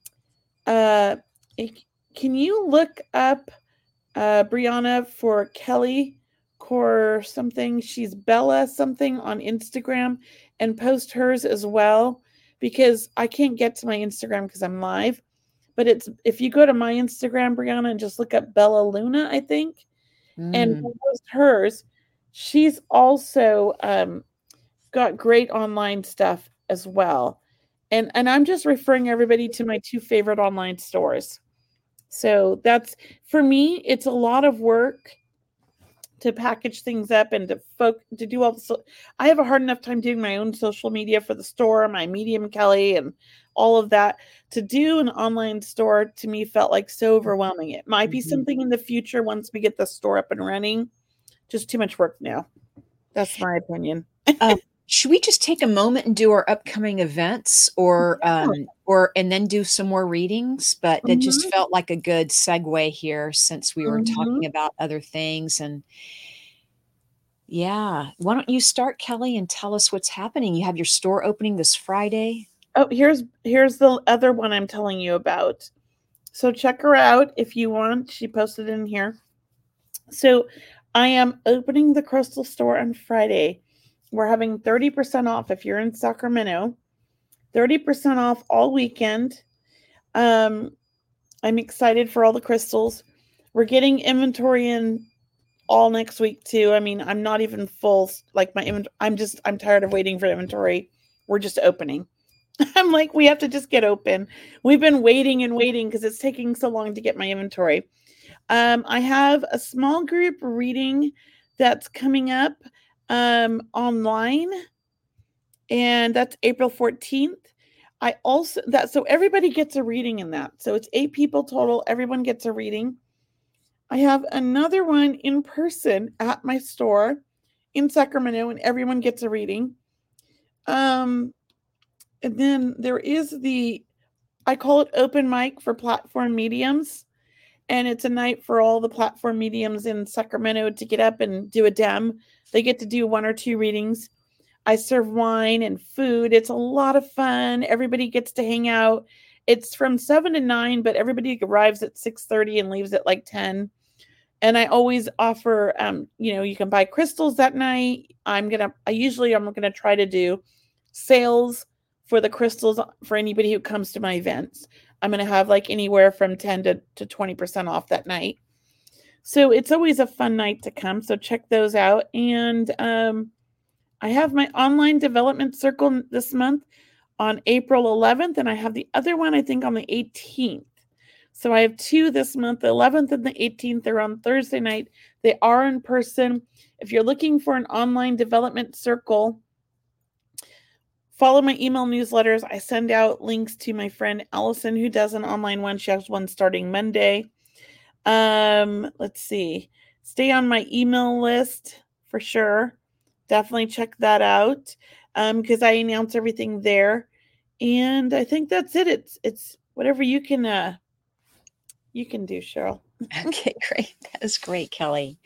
you look up Brianna for Kelly Core something? She's Bella something on Instagram, and post hers as well, because I can't get to my Instagram because I'm live. But it's, if you go to my Instagram, Brianna, and just look up Bella Luna, I think, and post hers, she's also got great online stuff as well. And I'm just referring everybody to my two favorite online stores. So that's, for me, it's a lot of work to package things up and to do all the, I have a hard enough time doing my own social media for the store, my Medium Kelly and all of that. To do an online store to me felt like so overwhelming. It might be something in the future once we get the store up and running. Just too much work now. That's my opinion. Should we just take a moment and do our upcoming events, or and then do some more readings? But that just felt like a good segue here, since we were talking about other things. And yeah, why don't you start, Kelly, and tell us what's happening? You have your store opening this Friday. Oh, here's the other one I'm telling you about. So check her out if you want. She posted in here. So I am opening the crystal store on Friday. We're having 30% off if you're in Sacramento. 30% off all weekend. I'm excited for all the crystals. We're getting inventory in all next week too. I mean, I'm not even full. Like my inventory, I'm tired of waiting for inventory. We're just opening. I'm like, we have to just get open. We've been waiting and waiting because it's taking so long to get my inventory. I have a small group reading that's coming up. online, and that's April 14th. So everybody gets a reading in that. So it's 8 people total. Everyone gets a reading. I have another one in person at my store in Sacramento, and everyone gets a reading. And then there is I call it open mic for platform mediums. And it's a night for all the platform mediums in Sacramento to get up and do a dem. They get to do 1 or 2 readings. I serve wine and food. It's a lot of fun. Everybody gets to hang out. It's from 7 to 9, but everybody arrives at 6:30 and leaves at like 10. And I always offer, you can buy crystals that night. I'm going to try to do sales for the crystals for anybody who comes to my events. I'm going to have like anywhere from 10 to 20% off that night. So it's always a fun night to come. So check those out. And I have my online development circle this month on April 11th, and I have the other one, I think, on the 18th. So I have 2 this month. The 11th and the 18th. They're on Thursday night. They are in person. If you're looking for an online development circle, follow my email newsletters. I send out links to my friend Allison, who does an online one. She has one starting Monday. Let's see. Stay on my email list for sure. Definitely check that out because I announce everything there. And I think that's it. It's whatever you can do, Cheryl. Okay, great. That was great, Kelly.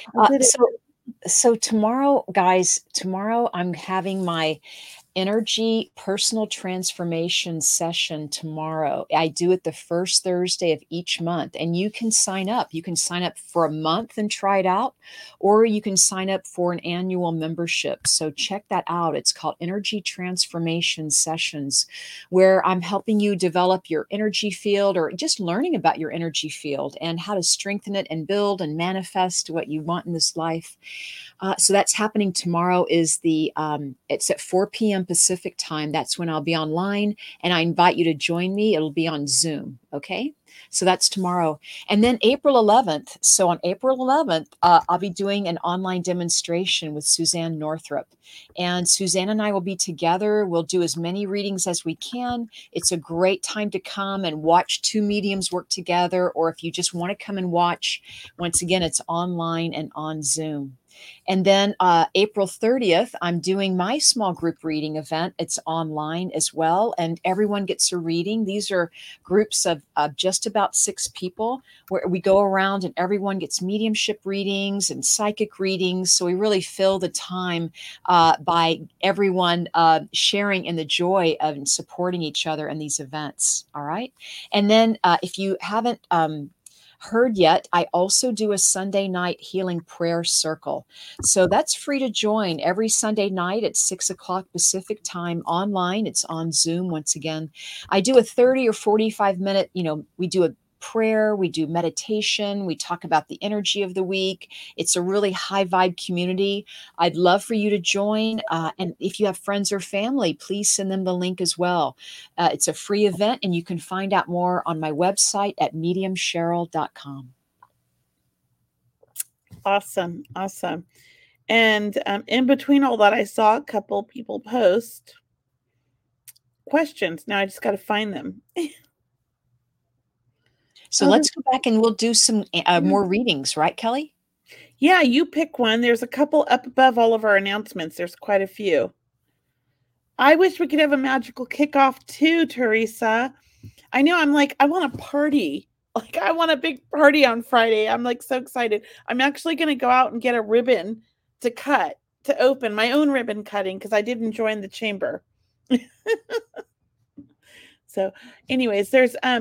So tomorrow, guys, I'm having my energy personal transformation session tomorrow. I do it the first Thursday of each month, and you can sign up. You can sign up for a month and try it out, or you can sign up for an annual membership. So check that out. It's called Energy Transformation Sessions, where I'm helping you develop your energy field, or just learning about your energy field and how to strengthen it and build and manifest what you want in this life. So that's happening tomorrow. It's at 4 p.m. Pacific time. That's when I'll be online, and I invite you to join me. It'll be on Zoom. Okay. So that's tomorrow. And then April 11th. So on April 11th, I'll be doing an online demonstration with Suzanne Northrup. And Suzanne and I will be together. We'll do as many readings as we can. It's a great time to come and watch 2 mediums work together. Or if you just want to come and watch, once again, it's online and on Zoom. And then April 30th, I'm doing my small group reading event. It's online as well, and everyone gets a reading. These are groups of just about 6 people where we go around and everyone gets mediumship readings and psychic readings. So we really fill the time by everyone sharing in the joy of supporting each other in these events. All right. And then if you haven't heard yet, I also do a Sunday night healing prayer circle. So that's free to join every Sunday night at 6 o'clock Pacific time online. It's on Zoom once again. I do a 30 or 45 minute, we do a prayer, we do meditation, we talk about the energy of the week. It's a really high vibe community. I'd love for you to join. And if you have friends or family, please send them the link as well. It's a free event, and you can find out more on my website at mediumcheryl.com. Awesome. And in between all that, I saw a couple people post questions. Now I just got to find them. So let's go back and we'll do some more readings, right, Kelly? Yeah, you pick one. There's a couple up above all of our announcements. There's quite a few. I wish we could have a magical kickoff too, Teresa. I know. I'm like, I want a party. Like, I want a big party on Friday. I'm like so excited. I'm actually going to go out and get a ribbon to open my own ribbon cutting because I didn't join the chamber. So anyways,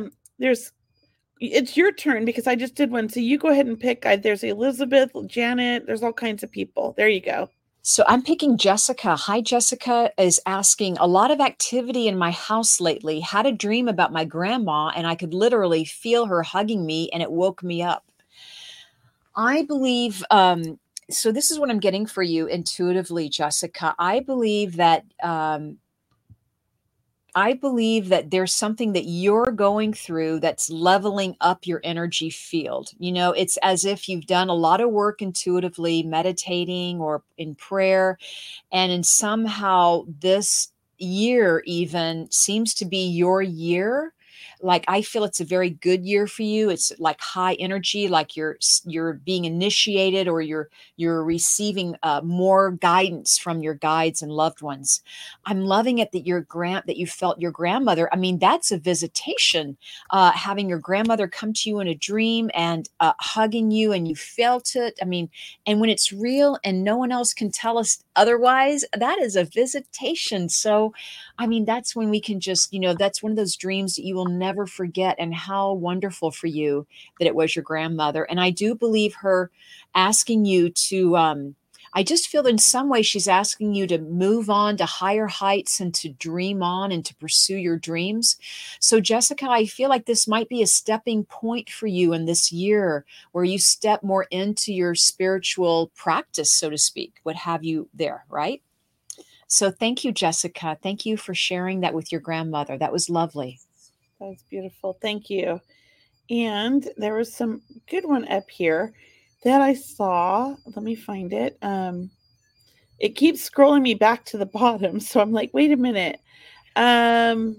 it's your turn because I just did one. So you go ahead and pick. There's Elizabeth, Janet. There's all kinds of people. There you go. So I'm picking Jessica. Hi, Jessica is asking, a lot of activity in my house lately. Had a dream about my grandma, and I could literally feel her hugging me, and it woke me up. I believe, so this is what I'm getting for you intuitively, Jessica. I believe that I believe that there's something that you're going through that's leveling up your energy field. You know, it's as if you've done a lot of work intuitively, meditating or in prayer, and in somehow this year even seems to be your year. Like I feel it's a very good year for you. It's like high energy, like you're being initiated, or you're receiving more guidance from your guides and loved ones. I'm loving it that that you felt your grandmother. I mean, that's a visitation. Having your grandmother come to you in a dream and hugging you, and you felt it. I mean, and when it's real and no one else can tell us otherwise, that is a visitation. So, I mean, that's when we can just, that's one of those dreams that you will never forget. And how wonderful for you that it was your grandmother. And I do believe her asking you to, I just feel that in some way she's asking you to move on to higher heights and to dream on and to pursue your dreams. So, Jessica, I feel like this might be a stepping point for you in this year where you step more into your spiritual practice, so to speak, what have you there, right? So thank you, Jessica. Thank you for sharing that with your grandmother. That was lovely. That was beautiful. Thank you. And there was some good one up here that I saw. Let me find it. It keeps scrolling me back to the bottom. So I'm like, wait a minute. No,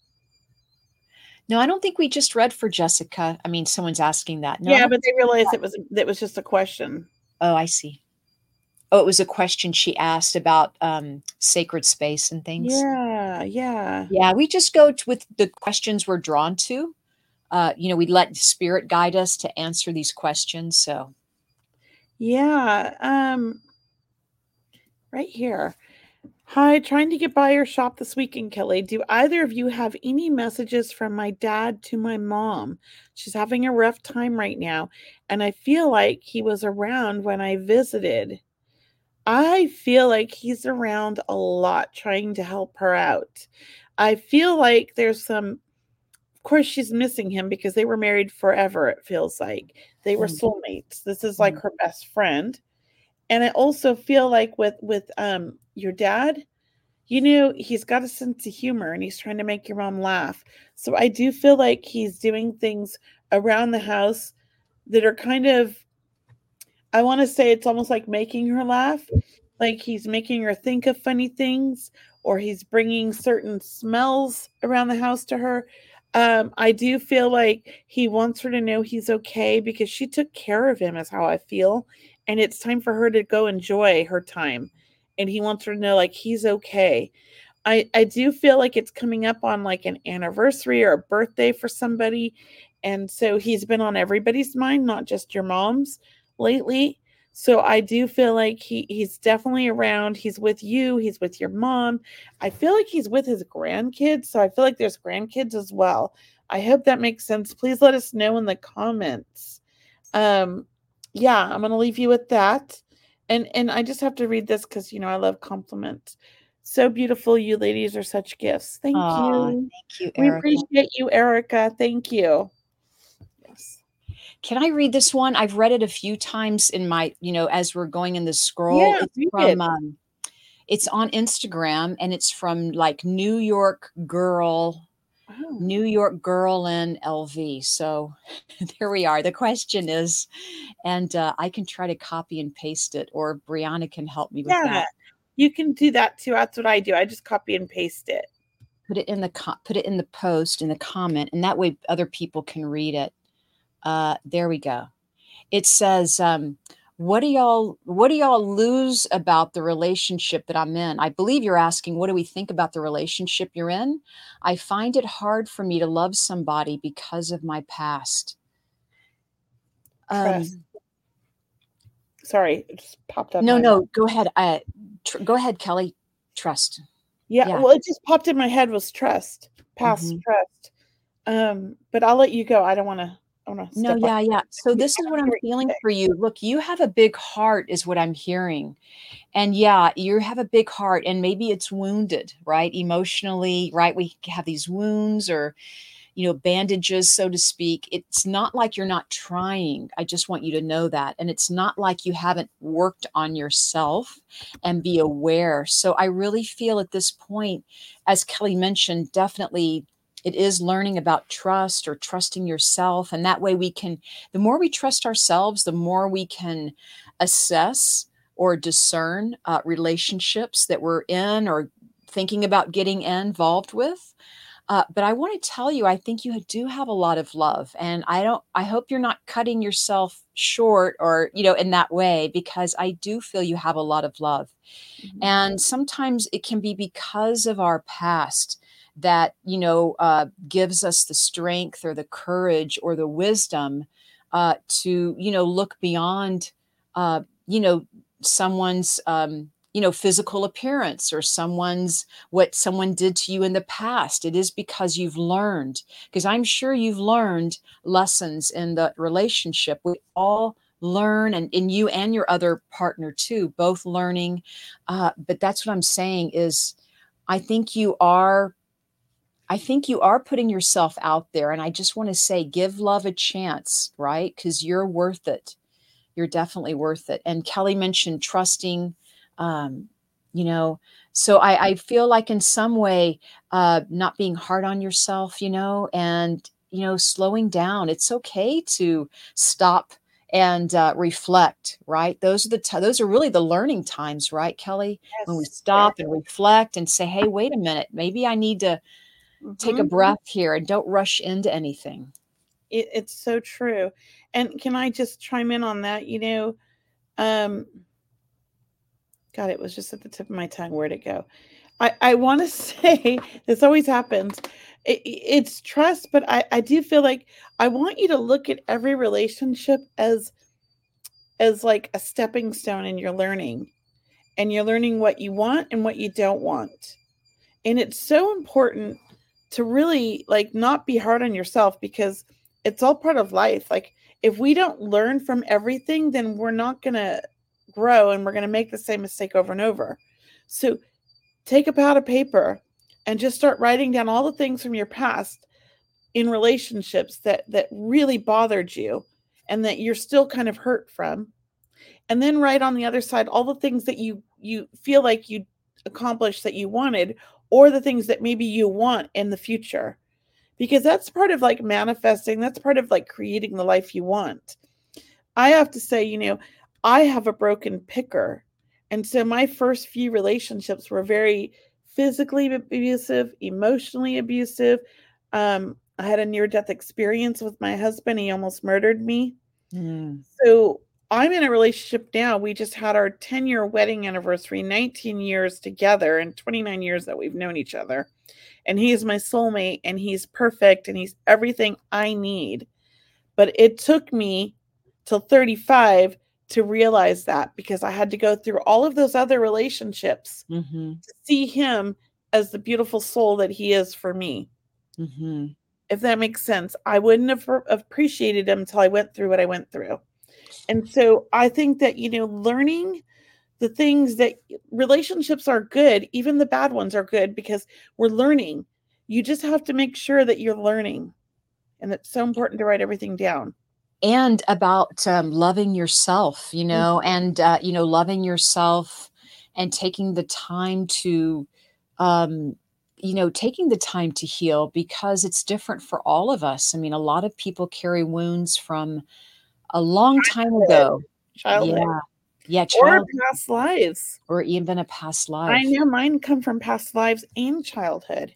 I don't think we just read for Jessica. I mean, someone's asking that. No, yeah, but they realized it was just a question. Oh, I see. Oh, it was a question she asked about sacred space and things. Yeah, yeah. Yeah, we just go with the questions we're drawn to. We let spirit guide us to answer these questions. So, yeah. Right here. Hi, trying to get by your shop this weekend, Kelly. Do either of you have any messages from my dad to my mom? She's having a rough time right now, and I feel like he was around when I visited. I feel like he's around a lot trying to help her out. I feel like there's some, of course, she's missing him because they were married forever, it feels like. They were soulmates. This is like her best friend. And I also feel like with your dad, he's got a sense of humor and he's trying to make your mom laugh. So I do feel like he's doing things around the house that are kind of, I want to say it's almost like making her laugh. Like he's making her think of funny things, or he's bringing certain smells around the house to her. I do feel like he wants her to know he's okay because she took care of him, is how I feel. And it's time for her to go enjoy her time. And he wants her to know like he's okay. I do feel like it's coming up on like an anniversary or a birthday for somebody. And so he's been on everybody's mind, not just your mom's lately. So I do feel like he's definitely around. He's with you. He's with your mom. I feel like he's with his grandkids. So I feel like there's grandkids as well. I hope that makes sense. Please let us know in the comments. Yeah, I'm going to leave you with that. And I just have to read this because, I love compliments. So beautiful. You ladies are such gifts. Thank you. Thank you, Erica. We appreciate you, Erica. Thank you. Yes. Can I read this one? I've read it a few times in my, as we're going in the scroll. Yeah, it's from, it's on Instagram, and it's from like New York Girl in LV. So there we are. The question is, and I can try to copy and paste it, or Brianna can help me with that. You can do that too. That's what I do. I just copy and paste it. Put it in the post, in the comment, and that way other people can read it. There we go. It says, what do y'all lose about the relationship that I'm in? I believe you're asking, what do we think about the relationship you're in? I find it hard for me to love somebody because of my past. Sorry, it just popped up. No, go ahead. Go ahead, Kelly. Trust. Yeah, well, it just popped in my head was trust, past trust. But I'll let you go. I don't want to. No, yeah. So this is what I'm feeling for you. Look, you have a big heart, is what I'm hearing. And yeah, you have a big heart, and maybe it's wounded, right? Emotionally, right? We have these wounds, or bandages, so to speak. It's not like you're not trying. I just want you to know that. And it's not like you haven't worked on yourself and be aware. So I really feel at this point, as Kelly mentioned, definitely it is learning about trust or trusting yourself. And that way the more we trust ourselves, the more we can assess or discern relationships that we're in or thinking about getting involved with. But I want to tell you, I think you do have a lot of love, and I hope you're not cutting yourself short or, in that way, because I do feel you have a lot of love. Mhm. And sometimes it can be because of our past that, gives us the strength or the courage or the wisdom to, look beyond, you know, someone's, physical appearance or what someone did to you in the past. It is because you've learned, because I'm sure you've learned lessons in the relationship. We all learn, and you and your other partner too, both learning. But that's what I'm saying is I think you are. I think you are putting yourself out there. And I just want to say, give love a chance, right? Because you're worth it. You're definitely worth it. And Kelly mentioned trusting, um, you know, so I feel like in some way, not being hard on yourself, and, slowing down. It's okay to stop and reflect, right? Those are really the learning times, right, Kelly? When we Yes. stop and reflect and say, hey, wait a minute, maybe I need to take a Mhm. breath here and don't rush into anything. It's so true. And can I just chime in on that? Um, God, it was just at the tip of my tongue. Where'd it go? I want to say this always happens. It's trust, but I do feel like I want you to look at every relationship as like a stepping stone in your learning, and you're learning what you want and what you don't want. And it's so important to really like not be hard on yourself, because it's all part of life. Like if we don't learn from everything, then we're not going to grow, and we're going to make the same mistake over and over. So take a pad of paper and just start writing down all the things from your past in relationships that really bothered you and that you're still kind of hurt from. And then write on the other side all the things that you feel like you accomplished that you wanted, or the things that maybe you want in the future, because that's part of like manifesting. That's part of like creating the life you want. I have to say, I have a broken picker. And so my first few relationships were very physically abusive, emotionally abusive. I had a near death experience with my husband. He almost murdered me. Mm. So I'm in a relationship now. We just had our 10-year wedding anniversary, 19 years together, and 29 years that we've known each other. And he's my soulmate, and he's perfect, and he's everything I need. But it took me till 35 to realize that, because I had to go through all of those other relationships Mm-hmm. to see him as the beautiful soul that he is for me. Mm-hmm. If that makes sense. I wouldn't have appreciated him until I went through what I went through. And so I think that, learning the things that relationships are good, even the bad ones are good, because we're learning. You just have to make sure that you're learning. And it's so important to write everything down. And about loving yourself, Mhm. and loving yourself and taking the time to taking the time to heal, because it's different for all of us. I mean, a lot of people carry wounds from a long time ago. Childhood Yeah. Yeah, or child, past lives. or even a past I life. know mine come from past lives and childhood.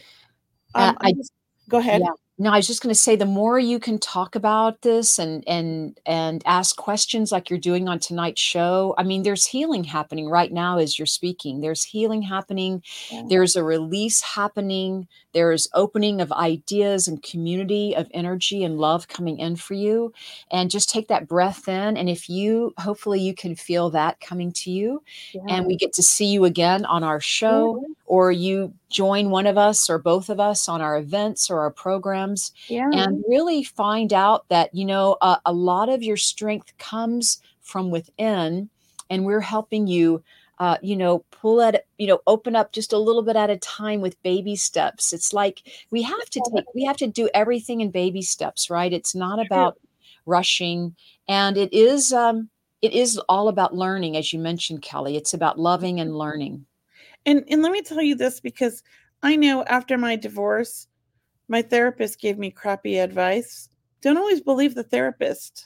I Go ahead. Yeah. No, I was just going to say, the more you can talk about this and ask questions like you're doing on tonight's show. I mean, there's healing happening right now as you're speaking. There's healing happening. Yeah. There's a release happening. There's opening of ideas and community of energy and love coming in for you. And just take that breath in. And if hopefully you can feel that coming to you, Yeah. and we get to see you again on our Yeah. show, or you join one of us or both of us on our events or our programs, Yeah. and really find out that, a lot of your strength comes from within, and we're helping you pull at, open up just a little bit at a time with baby steps. It's like we have to do everything in baby steps, right? It's not True. about rushing. And it is all about learning, as you mentioned, Kelly. It's about loving and learning. And let me tell you this, because I know after my divorce, my therapist gave me crappy advice. Don't always believe the therapist.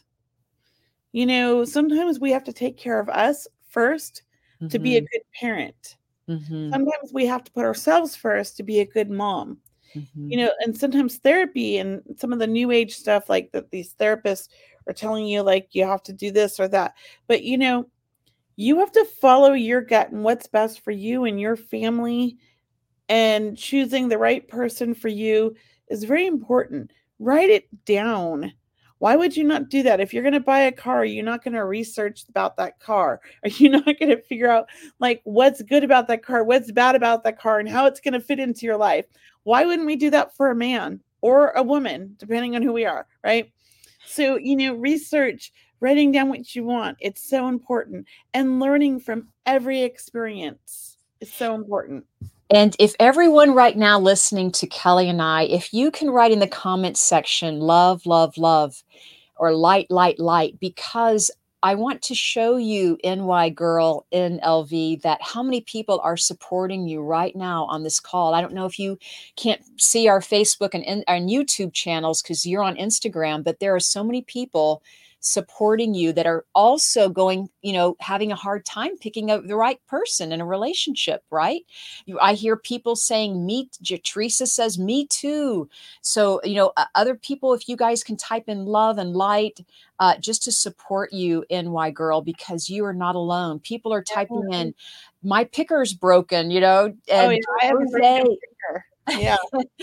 Sometimes we have to take care of us first to be a Mhm. good parent. Mhm. Sometimes we have to put ourselves first to be a good mom. Mhm. And sometimes therapy and some of the new age stuff, like that these therapists are telling you, like, you have to do this or that. But you have to follow your gut and what's best for you and your family, and choosing the right person for you is very important. Write it down. Why would you not do that? If you're going to buy a car, you're not going to research about that car. Are you not going to figure out, like, what's good about that car, what's bad about that car, and how it's going to fit into your life? Why wouldn't we do that for a man or a woman, depending on who we are, right? So, research, writing down what you want. It's so important. And learning from every experience is so important. And if everyone right now listening to Kelly and I, if you can write in the comments section, love, love, love, or light, light, light, because I want to show you, NY Girl NLV, that how many people are supporting you right now on this call. I don't know if you can't see our Facebook and YouTube channels because you're on Instagram, but there are so many people supporting you that are also going, having a hard time picking up the right person in a relationship, right? I hear people saying, Teresa says, me too. So, other people, if you guys can type in love and light, just to support you, NY Girl, because you are not alone. People are typing in, my picker's broken, Oh and yeah, I have a breakdown Jose. finger. Yeah.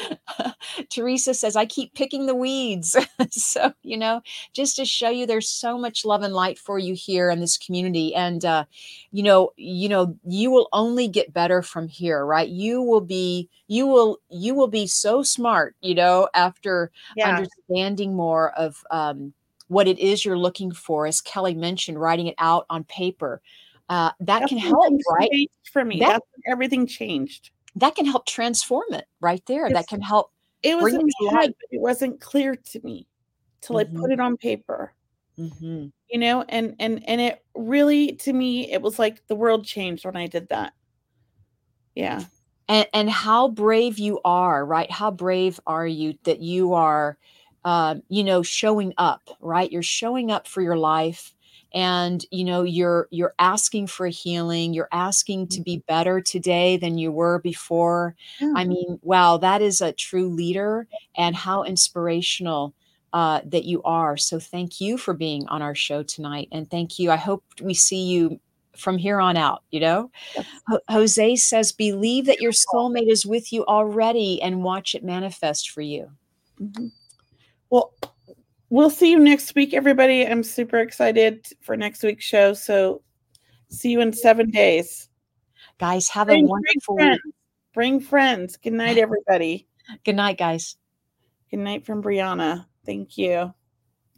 Teresa says, I keep picking the weeds. So, just to show you there's so much love and light for you here in this community. And, you will only get better from here, right? You will be so smart, after Yeah. understanding more of, what it is you're looking for, as Kelly mentioned, writing it out on paper. That That's can when help, things right? changed for me. That That's when everything changed. that can help transform it right there. That It's can help it was bring in it to my head, light. but it wasn't clear to me till I Mhm, put it on paper. mhm. And it really, to me, it was like the world changed when I did that. Yeah. And how brave you are, right? How brave are you that you are, showing up, right? You're showing up for your life, and you're asking for healing. You're asking to be better today than you were before. Yeah. I mean, wow, that is a true leader, and how inspirational that you are. So thank you for being on our show tonight, and thank you. I hope we see you from here on out. Yes. Jose says, believe that your soulmate is with you already and watch it manifest for you. Mhm. Well, we'll see you next week, everybody. I'm super excited for next week's show. So see you in 7 days. Guys, have a Bring wonderful friends. week. Bring friends. Good night, everybody. Good night, guys. Good night from Brianna. Thank you.